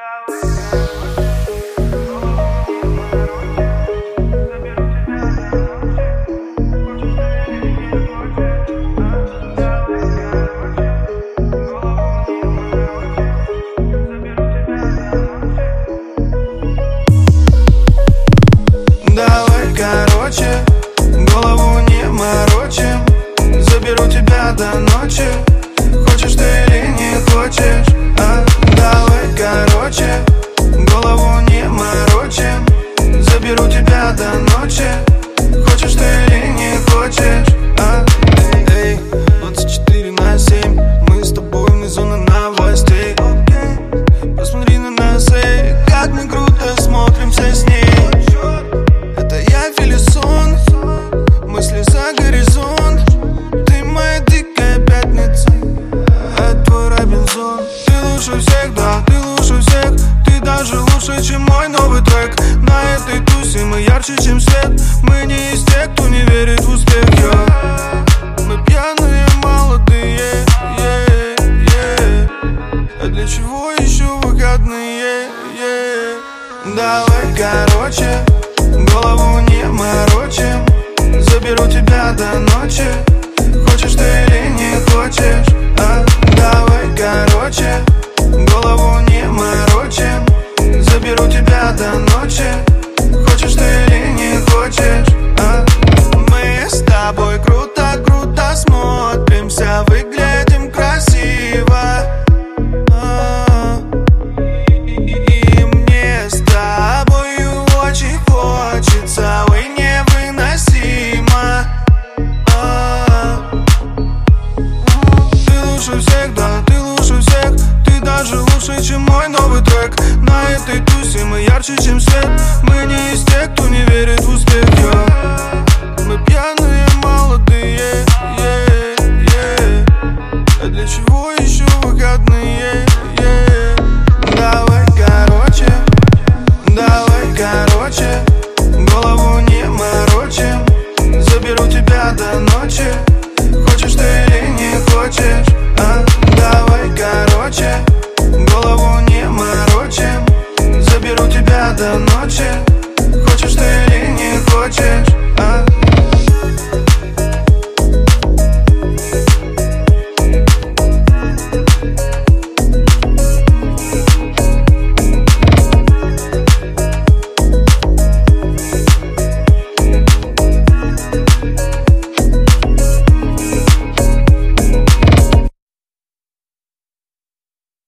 Давай, короче, голову не морочим. Заберу тебя до ночи. Хочешь ты или не хочешь? Давай, короче, голову не морочим. Заберу тебя до ночи. Хочешь ты или не хочешь? Эй, 24/7 мы с тобой вне зоны новостей. Посмотри на нас, эй, как мы круто смотримся с ней. Это я Филисон, мысли за горизонт. Ты моя дикая пятница, это твой Робинзон. Ты лучше всех, да, ты лучше всех. Ты даже лучше, чем мой новый трек. На этой тусе мы ярче, чем свет. Мы не из тех, кто не верит в успех, мы пьяные, молодые, а для чего еще выходные? Давай, короче, голову не морочим. Заберу тебя до ночи. Хочешь ты или не хочешь? Давай, короче, голову не морочим. Заберу тебя до ночи. Хочешь ты или не хочешь? Мы с тобой круто смотримся, выглядим красиво. И мне с тобою очень хочется, ой, невыносимо. Ты лучше всех, да, ты лучше всех. Ты даже лучше, чем мой новый трек. На этой тусе мы ярче, чем свет. Мы не из тех, кто не верит в успех, мы пьяные, молодые.